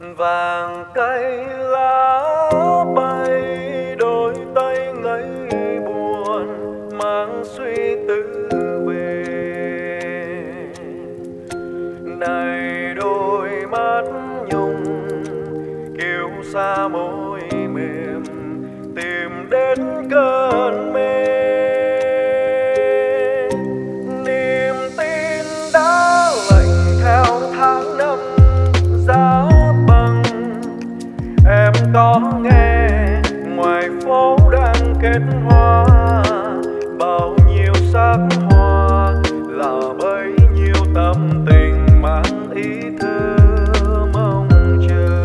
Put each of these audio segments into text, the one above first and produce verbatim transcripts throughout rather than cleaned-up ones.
Vàng cây lá bay, đôi tay ngây buồn mang suy tư về. Này đôi mắt nhung kiêu xa môi mềm, tìm đến cơn mê. Niềm tin đã lạnh theo tháng năm giá băng. Em có nghe ngoài phố đang kết hoa, bao nhiêu sắc hoa là bấy nhiêu tâm tình mang ý thơ mong chờ.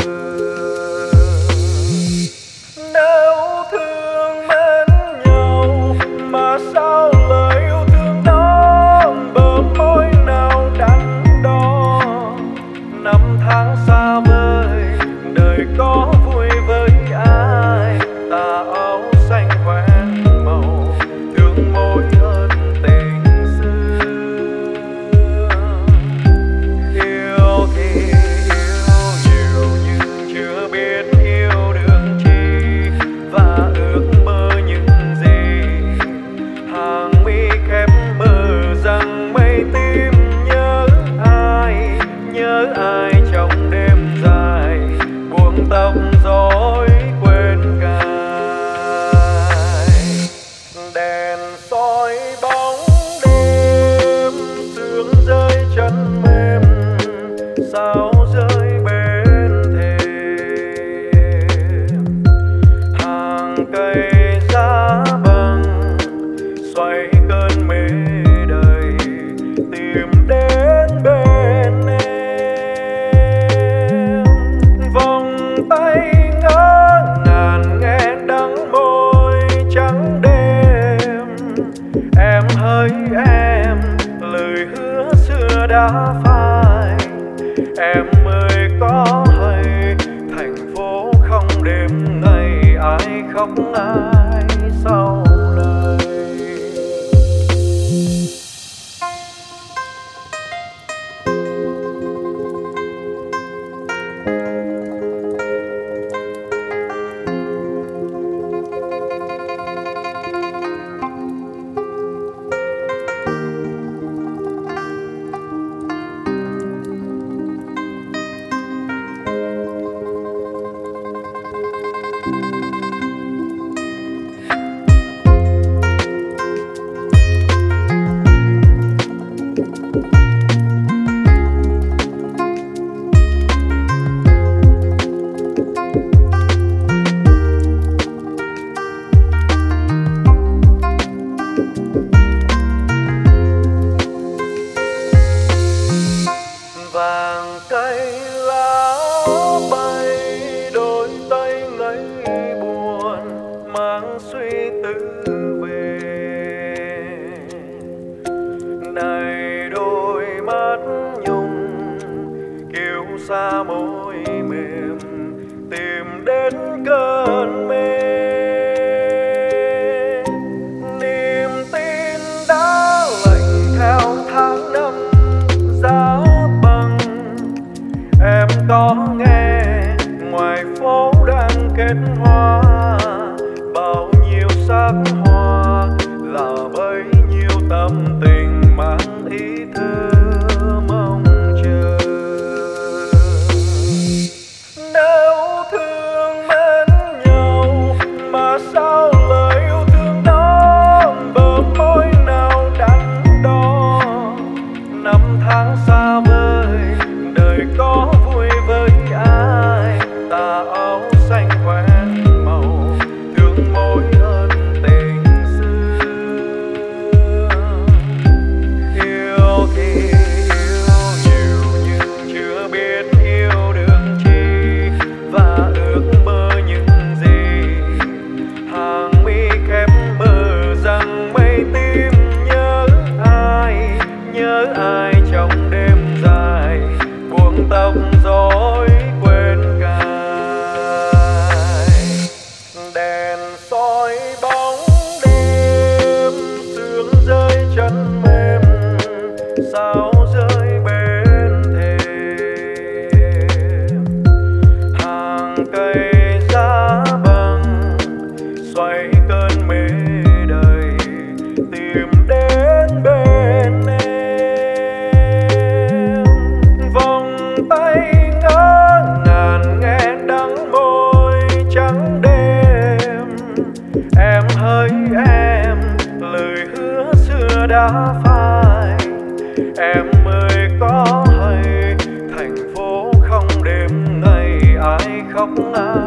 Nếu thương mến nhau mà sao lời yêu thương đó bờ môi nào đắn đo. Năm tháng xa vời đời có vui với ai, tà áo xanh quen màu thương mối ân tình xưa. Yêu thì yêu nhiều nhưng chưa biết yêu được chi, và ước mơ những gì hàng mi khép mờ rằng mây tim nhớ ai, nhớ ai trong đêm dài buông tóc rối quên cài. Đèn soi bóng đêm, sương rơi chân mềm, sao rơi bên thềm. Hàng cây giá băng xoay cơn mê đầy, tìm đến bên em. Vòng tay ngỡ ngàng nghe đắng môi trắng đêm. Em hỡi em, lời hứa xưa đã phai. Em ơi có hay thành phố không đêm ngày ai khóc ai sau này. Vàng cây lá bay, đôi tay ngây buồn mang suy tư về. Này đôi mắt nhung kiêu xa môi mềm, tìm đến cơn mê. Niềm tin đã lạnh theo tháng năm giá. Em có nghe ngoài phố đang kết hoa, bao nhiêu sắc hoa là bấy nhiêu tâm tình mang ý thơ mong chờ. Nếu thương mến nhau mà sao lời yêu thương đó bờ môi nào đắn đo. Năm tháng xa vời đời có vui với ai, tà áo xanh quen màu thương mối ân tình xưa. Yêu thì yêu nhiều nhưng chưa biết yêu được chi, và ước mơ những gì hàng mi khép mờ rằng mây tim nhớ ai, nhớ ai trong đêm dài buông tóc lấy em, lời hứa xưa đã phai. Em ơi có hay thành phố không đêm ngày ai khóc ai